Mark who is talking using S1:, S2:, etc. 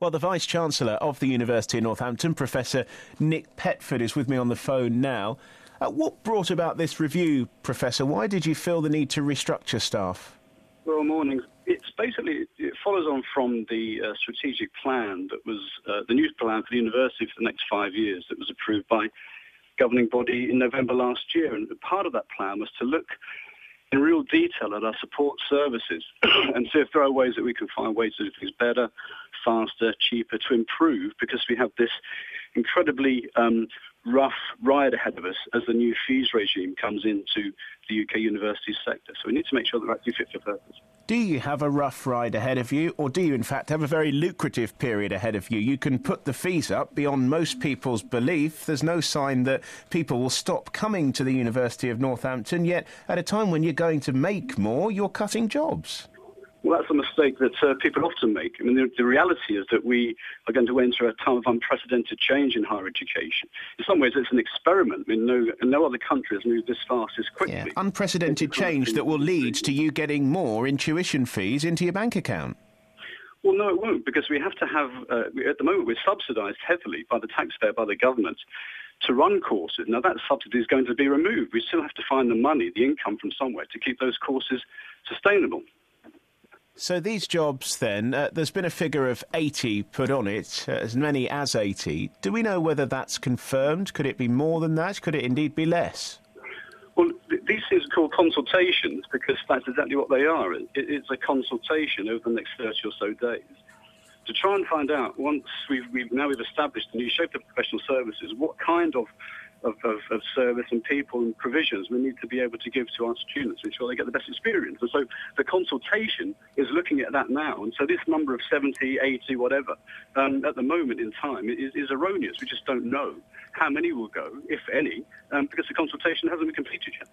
S1: Well, the Vice-Chancellor of the University of Northampton, Professor Nick Petford, is with me on the phone now. What brought about this review, Professor? Why did you feel the need to restructure staff?
S2: Well, morning. It follows on from the strategic plan that was the new plan for the university for the next 5 years that was approved by governing body in November last year. And part of that plan was to look in real detail at our support services and see if there are ways that we can find ways to do things better, faster, cheaper, to improve, because we have this incredibly rough ride ahead of us as the new fees regime comes into the UK university sector. So we need to make sure that we're actually fit for purpose.
S1: Do you have a rough ride ahead of you, or do you in fact have a very lucrative period ahead of you? You can put the fees up beyond most people's belief. There's no sign that people will stop coming to the University of Northampton, yet at a time when you're going to make more, you're cutting jobs.
S2: Well, that's a mistake that people often make. I mean, the reality is that we are going to enter a time of unprecedented change in higher education. In some ways, it's an experiment. I mean, no other country has moved this fast, this quickly.
S1: Yeah, unprecedented change that will lead to you getting more in tuition fees into your bank account.
S2: Well, no, it won't, because we have to have, at the moment, we're subsidised heavily by the taxpayer, by the government, to run courses. Now, that subsidy is going to be removed. We still have to find the money, the income from somewhere to keep those courses sustainable.
S1: So these jobs, then, there's been a figure of 80 put on it, as many as 80. Do we know whether that's confirmed? Could it be more than that? Could it indeed be less?
S2: Well, these things are called consultations, because that's exactly what they are. It's a consultation over the next 30 or so days to try and find out, once we've established a new shape of professional services, what kind of service and people and provisions we need to be able to give to our students to ensure they get the best experience. And so the consultation is looking at that now. And so this number of 70, 80, whatever, at the moment in time is erroneous. We just don't know how many will go, if any, because the consultation hasn't been completed yet.